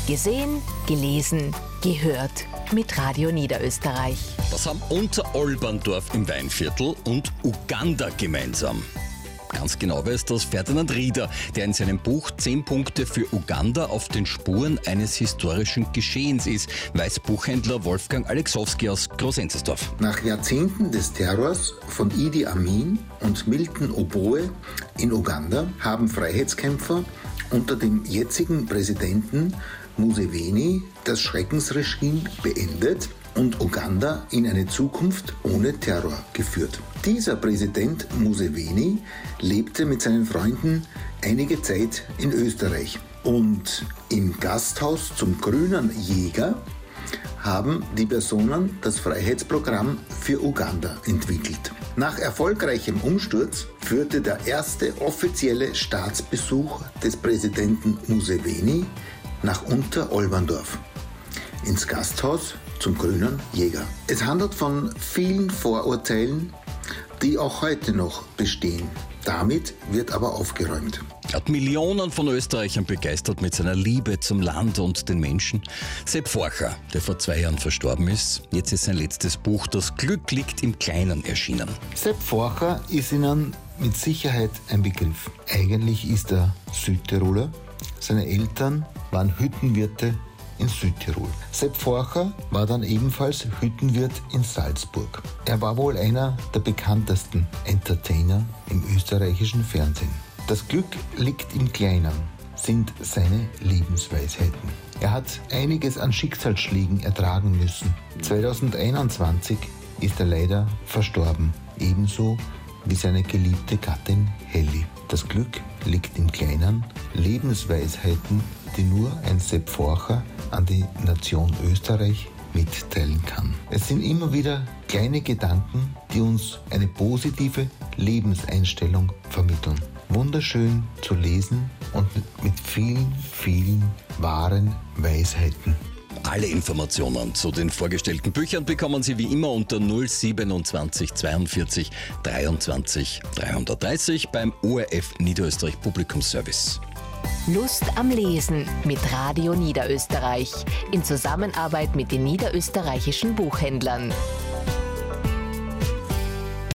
Gesehen, gelesen, gehört mit Radio Niederösterreich. Was haben Unterolberndorf im Weinviertel und Uganda gemeinsam? Ganz genau weiß das Ferdinand Rieder, der in seinem Buch 10 Punkte für Uganda auf den Spuren eines historischen Geschehens ist, weiß Buchhändler Wolfgang Alexowski aus Groß-Enzersdorf. Nach Jahrzehnten des Terrors von Idi Amin und Milton Oboe in Uganda haben Freiheitskämpfer unter dem jetzigen Präsidenten Museveni das Schreckensregime beendet und Uganda in eine Zukunft ohne Terror geführt. Dieser Präsident Museveni lebte mit seinen Freunden einige Zeit in Österreich und im Gasthaus zum Grünen Jäger haben die Personen das Freiheitsprogramm für Uganda entwickelt. Nach erfolgreichem Umsturz führte der erste offizielle Staatsbesuch des Präsidenten Museveni nach Unterolberndorf ins Gasthaus zum Grünen Jäger. Es handelt von vielen Vorurteilen, die auch heute noch bestehen. Damit wird aber aufgeräumt. Er hat Millionen von Österreichern begeistert mit seiner Liebe zum Land und den Menschen. Sepp Forcher, der vor 2 Jahren verstorben ist. Jetzt ist sein letztes Buch Das Glück liegt im Kleinen erschienen. Sepp Forcher ist Ihnen mit Sicherheit ein Begriff. Eigentlich ist er Südtiroler. Seine Eltern waren Hüttenwirte in Südtirol. Sepp Forcher war dann ebenfalls Hüttenwirt in Salzburg. Er war wohl einer der bekanntesten Entertainer im österreichischen Fernsehen. Das Glück liegt im Kleinen sind seine Lebensweisheiten. Er hat einiges an Schicksalsschlägen ertragen müssen. 2021 ist er leider verstorben, ebenso wie seine geliebte Gattin Helly. Das Glück liegt im Kleinen, Lebensweisheiten, die nur ein Sepp Forcher an die Nation Österreich mitteilen kann. Es sind immer wieder kleine Gedanken, die uns eine positive Lebenseinstellung vermitteln. Wunderschön zu lesen und mit vielen, vielen wahren Weisheiten. Alle Informationen zu den vorgestellten Büchern bekommen Sie wie immer unter 027 42 23 330 beim ORF Niederösterreich Publikumsservice. Lust am Lesen mit Radio Niederösterreich in Zusammenarbeit mit den niederösterreichischen Buchhändlern.